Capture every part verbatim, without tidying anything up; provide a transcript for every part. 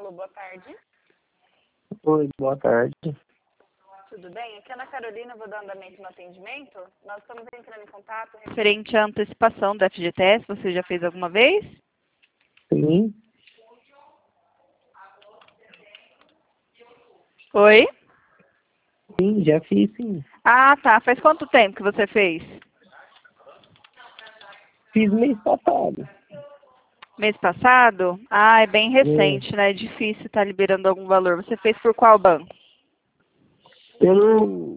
Alô, boa tarde. Oi, boa tarde. Tudo bem? Aqui é a Ana Carolina, vou dar andamento no atendimento. Nós estamos entrando em contato referente à antecipação da F G T S. Você já fez alguma vez? Sim, Oi? sim, já fiz sim. Ah, tá. Faz quanto tempo que você fez? Fiz mês passado. Mês passado? Ah, é bem É, recente, né? É difícil estar liberando algum valor. Você fez por qual banco? pelo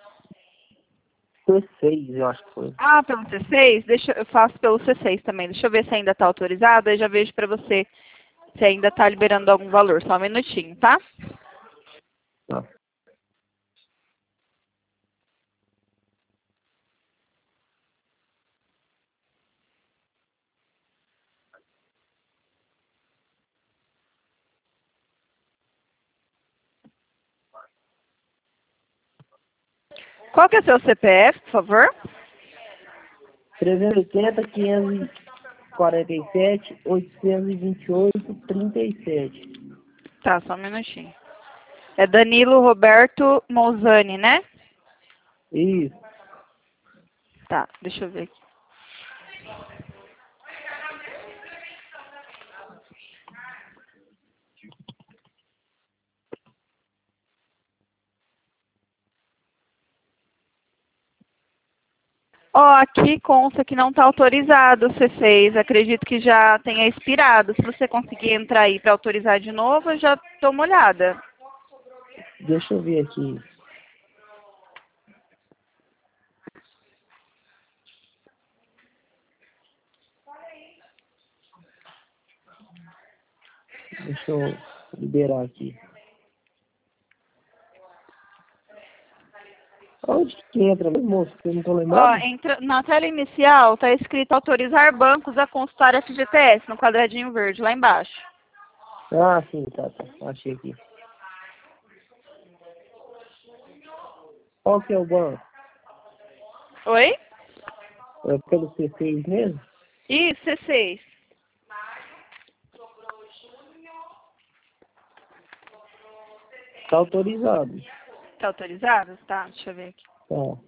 C seis, eu acho que foi. Ah, pelo C seis? Deixa, eu faço pelo C seis também. Deixa eu ver se ainda está autorizado. Aí já vejo para você se ainda está liberando algum valor. Só um minutinho, tá? Tá. Qual que é o seu C P F, por favor? trezentos e oitenta, quinhentos e quarenta e sete, oitocentos e vinte e oito, trinta e sete. Tá, só um minutinho. É Danilo Roberto Mouzani, né? Isso. Tá, deixa eu ver aqui. Ó, aqui consta que não está autorizado o C seis. Acredito que já tenha expirado. Se você conseguir entrar aí para autorizar de novo, eu já dou uma olhada. Deixa eu ver aqui. Deixa eu liberar aqui. Onde que entra mesmo, moço? Eu não tô Ó, lembrado? entra, na tela inicial está escrito autorizar bancos a consultar F G T S, no quadradinho verde, lá embaixo. Ah, sim, tá, tá. Achei aqui. Qual que é o banco? Oi? É pelo C seis mesmo? Isso, C seis. Tá autorizado. Está autorizado? Tá, deixa eu ver aqui. Tá.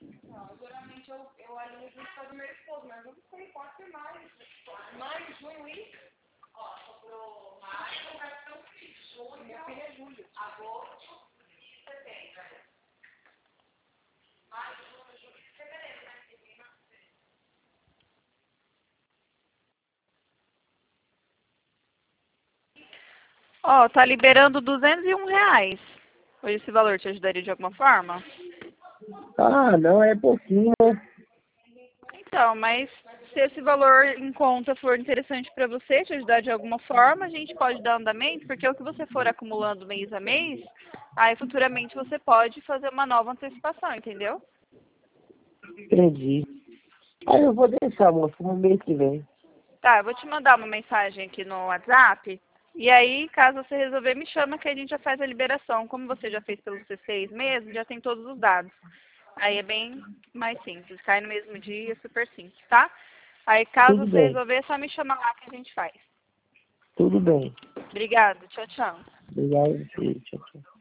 Ó, tá liberando duzentos e um reais. Hoje esse valor te ajudaria de alguma forma? Ah, não, é pouquinho, né? Então, mas se esse valor em conta for interessante para você, te ajudar de alguma forma, a gente pode dar andamento, porque o que você for acumulando mês a mês, aí futuramente você pode fazer uma nova antecipação, entendeu? Entendi. Aí eu vou deixar, moço, no mês que vem. Tá, eu vou te mandar uma mensagem aqui no WhatsApp, e aí, caso você resolver, me chama que a gente já faz a liberação. Como você já fez pelo C seis mesmo, já tem todos os dados. Aí é bem mais simples, cai no mesmo dia, super simples, tá? Aí, caso Tudo você bem, resolver, é só me chamar lá que a gente faz. tudo bem. Obrigada, tchau, tchau. Obrigado, tchau, tchau.